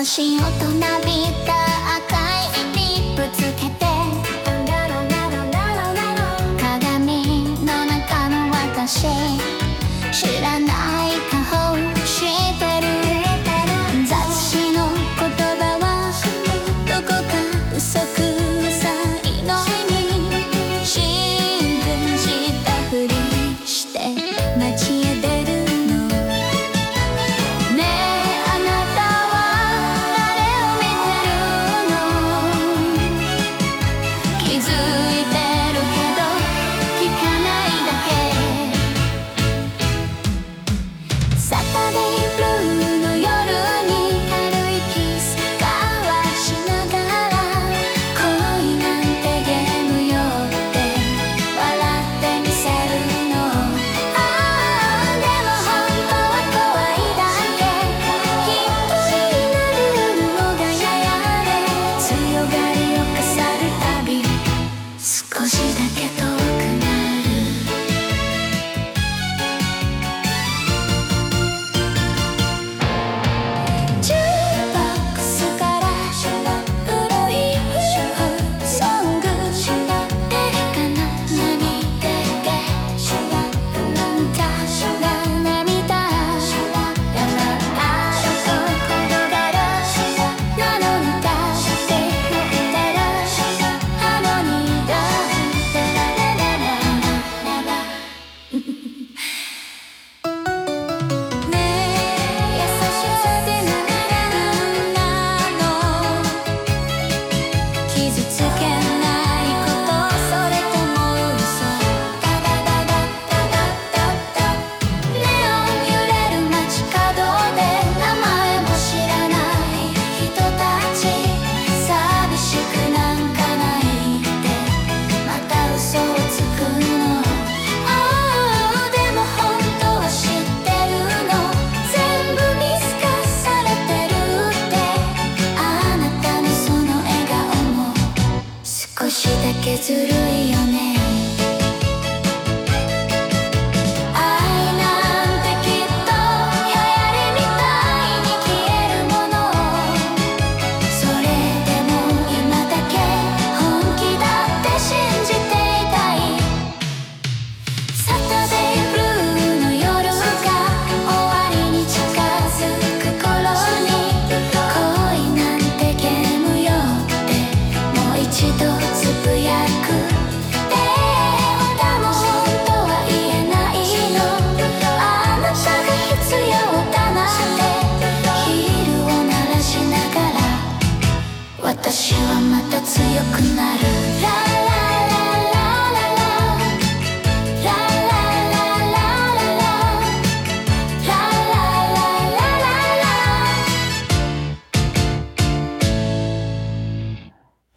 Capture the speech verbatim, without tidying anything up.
し大人びた赤いリップつけて鏡の中の私知らない顔してる雑誌の言葉はどこか嘘くさいのに新聞したふりして街へ出るのねえあなたは誰を見てるの気づいてるけど聞かないだけサタデーブルーの夜に軽いキス交わしながら恋なんてゲームよって笑ってみせるのああでも本当は怖いだけ一人になるのが嫌やで強がりを飾るたび少しだけ遠くなるジューボックスから古いソング誰かの涙で涙涙あると転がるなのにだって言ってるハーモニーだララララララねえ優しさでなれるんなの傷つけないことそれとも嘘ダダダダダダダダネオン揺れる街角で名前も知らない人たち寂しくなんかないってまた嘘をつくのああでも本当は知ってるの全部見透かされてるってあなたのその笑顔も少しだけずるいよね愛なんてきっと流行りみたいに消えるものそれでも今だけ本気だって信じていたいサタデーブルーの夜が終わりに近づく頃に恋なんてゲームよってもう一度つぶやくでもでも本当は言えないのあなたが必要だなんてヒールを鳴らしながら私はまた強くなる